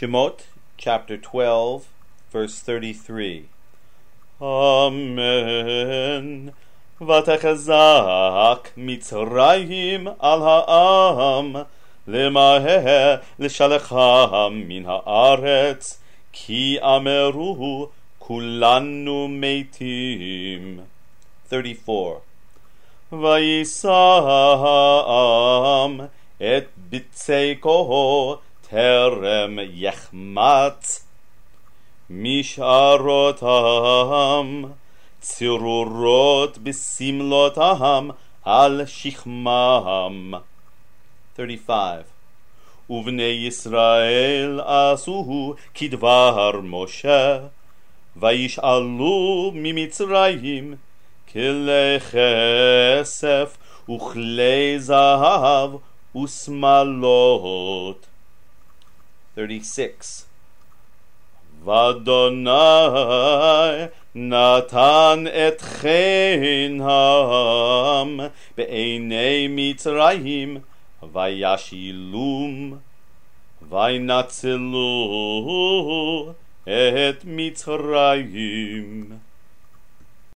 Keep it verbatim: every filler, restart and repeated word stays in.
Shemot, chapter twelve, verse thirty-three. Amen. ותחזק מצרים על העם, למהר לשלחם מן הארץ, כי אמרו כולנו מתים. thirty-four. וישא העם את בצקו טרם יחמץ, משערותם צרורות בסמלותם על שכמם. thirty-five. ובני ישראל עשו כדבר משה, וישאלו ממצרים כלי כסף וכלי זהב ושמלות. thirty-six. ואדוני נתן את חינם בעיני מצרים, וישילום וינצלו את מצרים.